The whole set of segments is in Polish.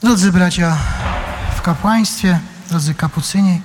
Drodzy bracia w kapłaństwie, drodzy kapucyni,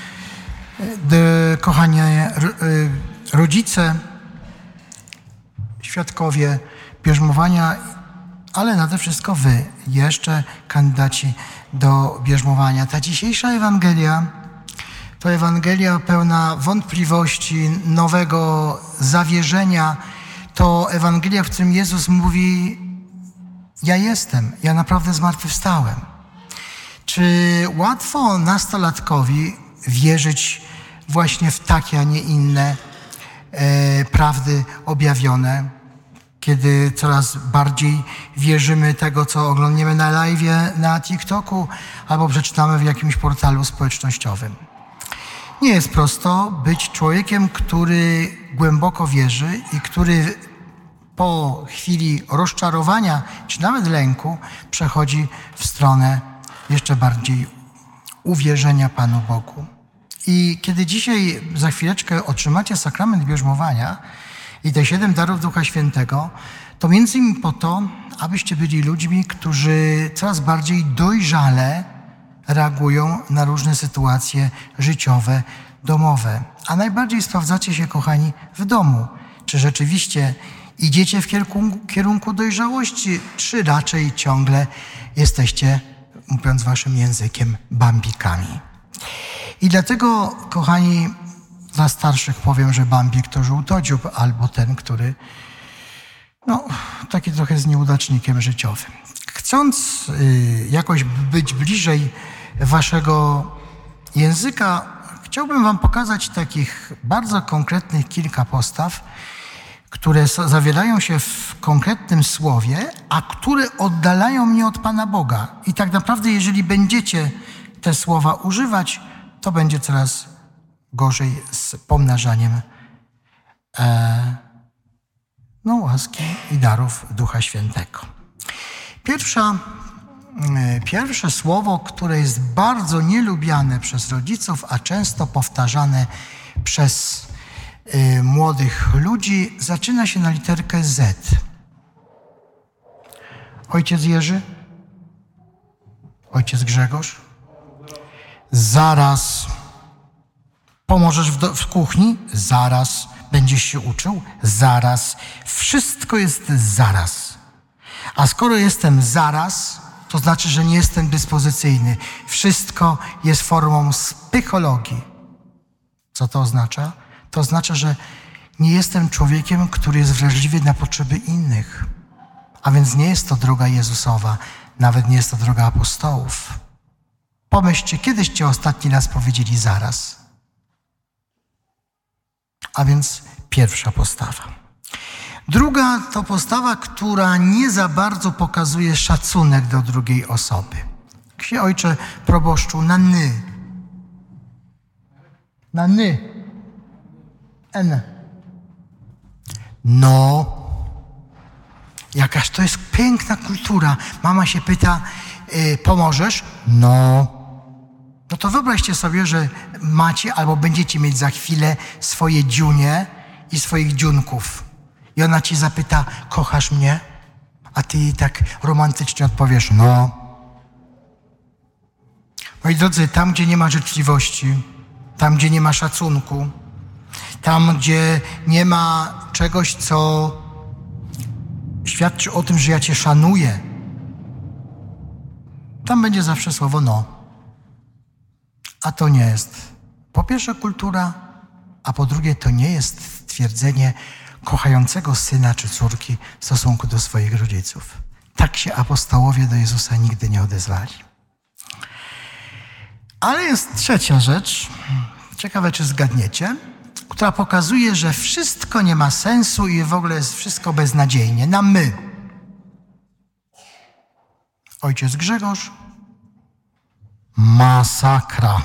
kochani rodzice, świadkowie bierzmowania, ale nade wszystko wy, jeszcze kandydaci do bierzmowania. Ta dzisiejsza Ewangelia to Ewangelia pełna wątpliwości, nowego zawierzenia. To Ewangelia, w którym Jezus mówi: ja jestem, ja naprawdę zmartwychwstałem. Czy łatwo nastolatkowi wierzyć właśnie w takie, a nie inne prawdy objawione, kiedy coraz bardziej wierzymy tego, co oglądniemy na live'ie, na TikToku albo przeczytamy w jakimś portalu społecznościowym? Nie jest prosto być człowiekiem, który głęboko wierzy i który po chwili rozczarowania czy nawet lęku przechodzi w stronę jeszcze bardziej uwierzenia Panu Bogu. I kiedy dzisiaj za chwileczkę otrzymacie sakrament bierzmowania i te 7 darów Ducha Świętego, to między innymi po to, abyście byli ludźmi, którzy coraz bardziej dojrzale reagują na różne sytuacje życiowe, domowe. A najbardziej sprawdzacie się, kochani, w domu. Czy rzeczywiście idziecie w kierunku dojrzałości, czy raczej ciągle jesteście, mówiąc waszym językiem, bambikami. I dlatego, kochani, dla starszych powiem, że bambik to żółtodziób albo ten, który taki trochę z nieudacznikiem życiowym. Chcąc jakoś być bliżej waszego języka, chciałbym wam pokazać takich bardzo konkretnych kilka postaw, które zawierają się w konkretnym słowie, a które oddalają mnie od Pana Boga. I tak naprawdę, jeżeli będziecie te słowa używać, to będzie coraz gorzej z pomnażaniem łaski i darów Ducha Świętego. Pierwsze słowo, które jest bardzo nielubiane przez rodziców, a często powtarzane przez młodych ludzi, zaczyna się na literkę Z. Ojciec Jerzy? Ojciec Grzegorz? Zaraz. Pomożesz w kuchni? Zaraz. Będziesz się uczył? Zaraz. Wszystko jest zaraz. A skoro jestem zaraz, to znaczy, że nie jestem dyspozycyjny. Wszystko jest formą psychologii. Co to oznacza? To oznacza, że nie jestem człowiekiem, który jest wrażliwy na potrzeby innych. A więc nie jest to droga Jezusowa, nawet nie jest to droga apostołów. Pomyślcie, kiedyście ostatni raz powiedzieli zaraz. A więc pierwsza postawa. Druga to postawa, która nie za bardzo pokazuje szacunek do drugiej osoby. Księże ojcze proboszczu, na ny. Na ny. N. No. Jakaż to jest piękna kultura. Mama się pyta, pomożesz? No. No to wyobraźcie sobie, że macie albo będziecie mieć za chwilę swoje dziunie i swoich dziunków. I ona ci zapyta, kochasz mnie? A ty jej tak romantycznie odpowiesz, no. Moi drodzy, tam, gdzie nie ma życzliwości, tam, gdzie nie ma szacunku, tam, gdzie nie ma czegoś, co świadczy o tym, że ja cię szanuję, tam będzie zawsze słowo no. A to nie jest po pierwsze kultura, a po drugie to nie jest stwierdzenie kochającego syna czy córki w stosunku do swoich rodziców. Tak się apostołowie do Jezusa nigdy nie odezwali. Ale jest trzecia rzecz, ciekawe czy zgadniecie, która pokazuje, że wszystko nie ma sensu i w ogóle jest wszystko beznadziejnie. Na my. Ojciec Grzegorz. Masakra.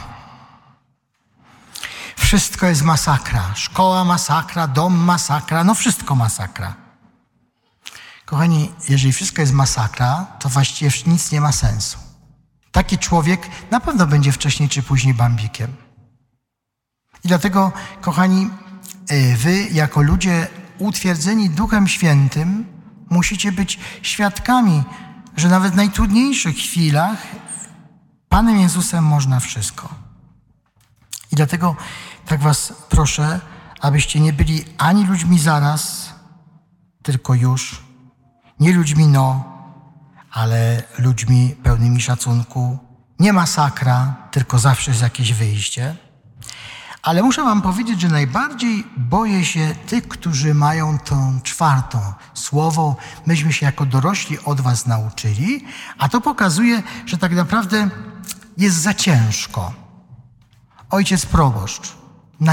Wszystko jest masakra. Szkoła masakra, dom masakra, no wszystko masakra. Kochani, jeżeli wszystko jest masakra, to właściwie nic nie ma sensu. Taki człowiek na pewno będzie wcześniej czy później bambikiem. I dlatego, kochani, wy jako ludzie utwierdzeni Duchem Świętym musicie być świadkami że nawet w najtrudniejszych chwilach Panem Jezusem można wszystko. I dlatego tak was proszę, abyście nie byli ani ludźmi zaraz, tylko już, nie ludźmi ale ludźmi pełnymi szacunku. Nie masakra, tylko zawsze jest jakieś wyjście. Ale muszę wam powiedzieć, że najbardziej boję się tych, którzy mają tą czwartą słowo. Myśmy się jako dorośli od was nauczyli, a to pokazuje, że tak naprawdę jest za ciężko. Ojciec proboszcz na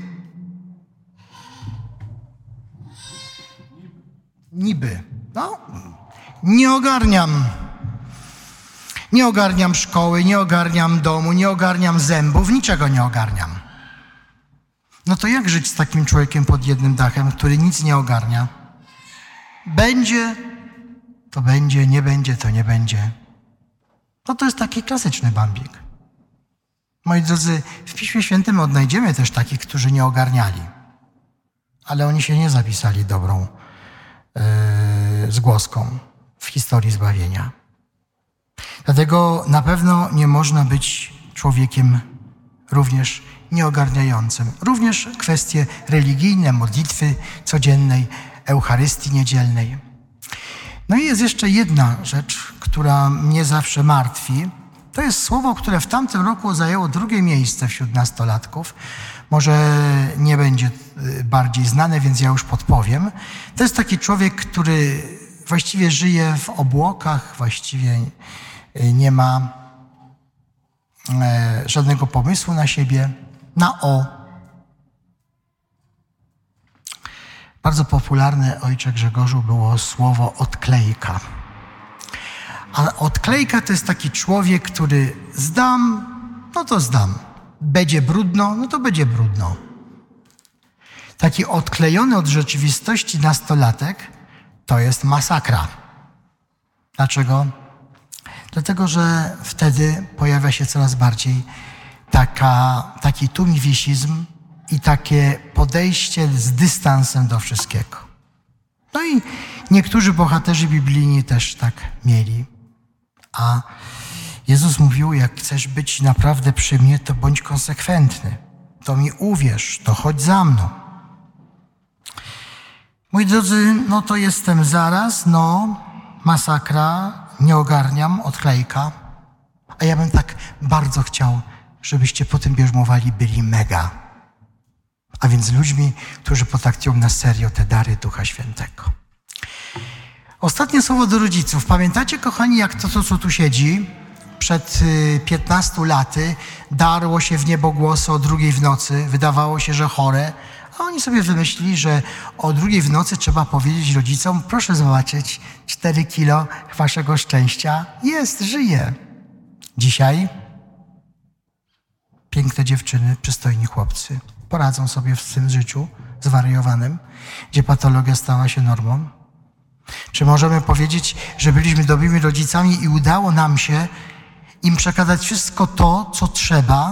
niby. Nie ogarniam szkoły, nie ogarniam domu, nie ogarniam zębów, niczego nie ogarniam. No to jak żyć z takim człowiekiem pod jednym dachem, który nic nie ogarnia? Będzie, to będzie, nie będzie, to nie będzie. No to jest taki klasyczny bambik. Moi drodzy, w Piśmie Świętym odnajdziemy też takich, którzy nie ogarniali. Ale oni się nie zapisali dobrą zgłoską w historii zbawienia. Dlatego na pewno nie można być człowiekiem również nieogarniającym. Również kwestie religijne, modlitwy codziennej, Eucharystii niedzielnej. No i jest jeszcze jedna rzecz, która mnie zawsze martwi. To jest słowo, które w tamtym roku zajęło 2. miejsce wśród nastolatków. Może nie będzie bardziej znane, więc ja już podpowiem. To jest taki człowiek, który właściwie żyje w obłokach, właściwie nie ma żadnego pomysłu na siebie. Na O. Bardzo popularne, ojcze Grzegorzu, było słowo odklejka. A odklejka to jest taki człowiek, który zdam, no to zdam. Będzie brudno, no to będzie brudno. Taki odklejony od rzeczywistości nastolatek to jest masakra. Dlaczego? Dlatego, że wtedy pojawia się coraz bardziej taki tumiwisizm i takie podejście z dystansem do wszystkiego. No i niektórzy bohaterzy biblijni też tak mieli. A Jezus mówił, jak chcesz być naprawdę przy mnie, to bądź konsekwentny. To mi uwierz, to chodź za mną. Moi drodzy, no to jestem zaraz, masakra, nie ogarniam, odklejka. A ja bym tak bardzo chciał, żebyście po tym bierzmowali byli mega. A więc ludźmi, którzy potraktują na serio te dary Ducha Świętego. Ostatnie słowo do rodziców. Pamiętacie, kochani, jak to, co tu siedzi, przed 15 laty darło się w niebo głosy o 2 w nocy, wydawało się, że chore, a oni sobie wymyślili, że o 2 w nocy trzeba powiedzieć rodzicom, proszę zobaczyć, 4 kilo waszego szczęścia jest, żyje. Dzisiaj piękne dziewczyny, przystojni chłopcy poradzą sobie w tym życiu zwariowanym, gdzie patologia stała się normą. Czy możemy powiedzieć, że byliśmy dobrymi rodzicami i udało nam się im przekazać wszystko to, co trzeba?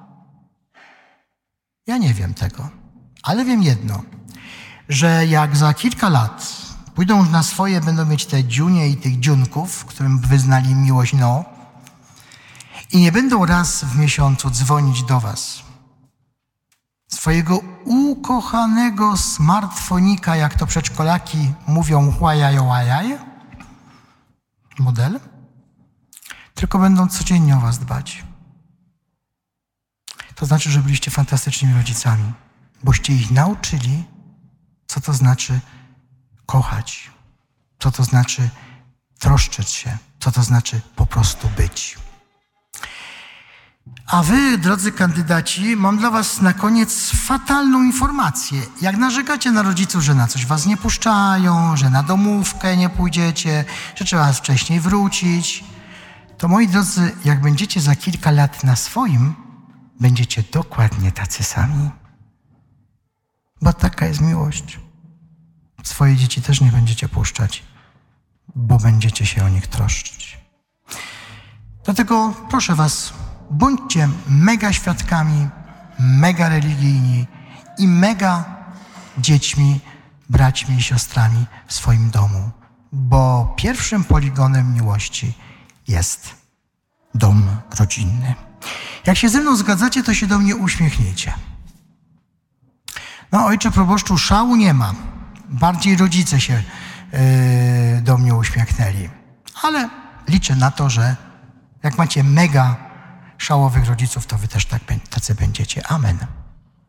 Ja nie wiem tego, ale wiem jedno, że jak za kilka lat pójdą już na swoje, będą mieć te dziunie i tych dziunków, którym wyznali miłość i nie będą raz w miesiącu dzwonić do was, swojego ukochanego smartfonika, jak to przedszkolaki mówią, łajaj, model, tylko będą codziennie o was dbać. To znaczy, że byliście fantastycznymi rodzicami, boście ich nauczyli, co to znaczy kochać, co to znaczy troszczyć się, co to znaczy po prostu być. A wy, drodzy kandydaci, mam dla was na koniec fatalną informację. Jak narzekacie na rodziców, że na coś was nie puszczają, że na domówkę nie pójdziecie, że trzeba wcześniej wrócić, to moi drodzy, jak będziecie za kilka lat na swoim, będziecie dokładnie tacy sami. Bo taka jest miłość. Swoje dzieci też nie będziecie puszczać, bo będziecie się o nich troszczyć. Dlatego proszę was, bądźcie mega świadkami, mega religijni i mega dziećmi, braćmi i siostrami w swoim domu. bo pierwszym poligonem miłości jest dom rodzinny. Jak się ze mną zgadzacie, to się do mnie uśmiechnijcie. No, ojcze proboszczu, szału nie ma. Bardziej rodzice się do mnie uśmiechnęli. Ale liczę na to, że jak macie mega szałowych rodziców, to wy też tacy będziecie. Amen.